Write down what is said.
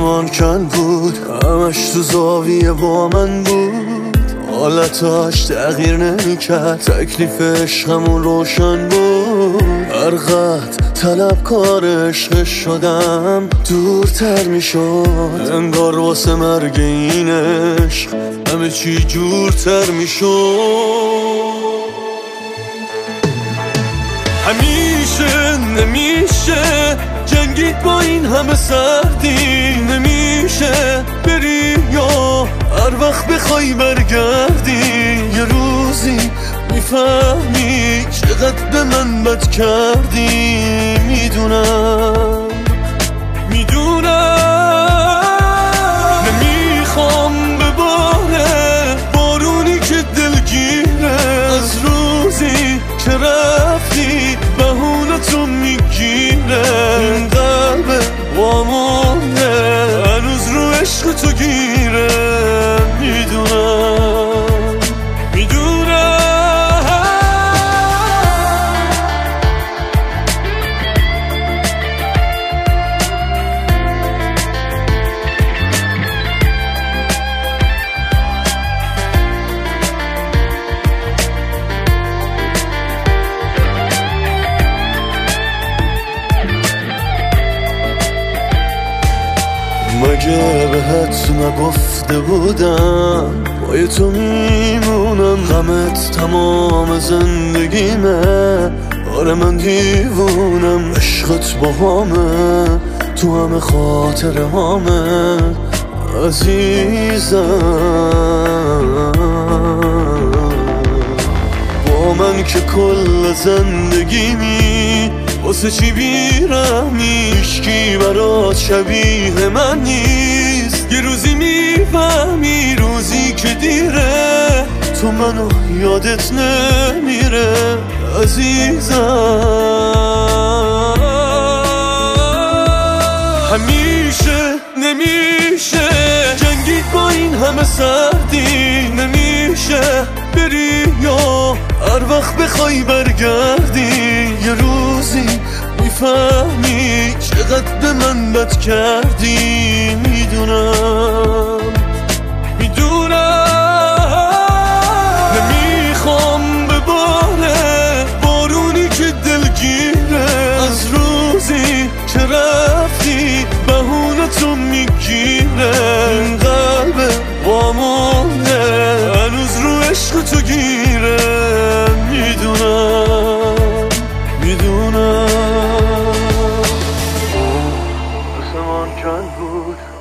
آسمان کن بود، همش تو زاویه با من بود، حالتاش تغییر نمیکرد، تکلیف عشقمون روشن بود. هر قد طلبکار عشق شدم دورتر میشد، انگار واسه مرگ این عشق همه چی جورتر میشد. همیشه نمیشه جنگید با این همه سردی، نمیشه بری یا هر وقت بخوای برگردی. یه روزی میفهمی چقدر به من بد کردی. میدونم نمیخوام بباره بارونی که دلگیره، از روزی که رفتی بهونتو میگیره. این قلب وامونه هنوز رو عشق تو گیره. میدونم مگه بهت نگفته بودم پای تو میمونم، غمت تمام زندگیمه. آره من دیوونم، عشقت با همه تو همه خاطره هامه عزیزم. با من که کل زندگیمی واسه چی بیرحمی، هیچکی برات شبیه من نیست. یه روزی میفهمی روزی که دیره تو منو یادت نمیره عزیزم. همیشه نمیشه جنگید با این همه سردی، نمیشه بری یا هر وقت بخوای برگردی. یه روزی میفهمی چقدر به من بد کردی. میدونم نمیخوام بباره بارونی که دلگیره، از روزی که رفتی بهونتو میگیره. این قلب وامونه هنوز رو عشق تو گیره. میدونم آسمان کن بود،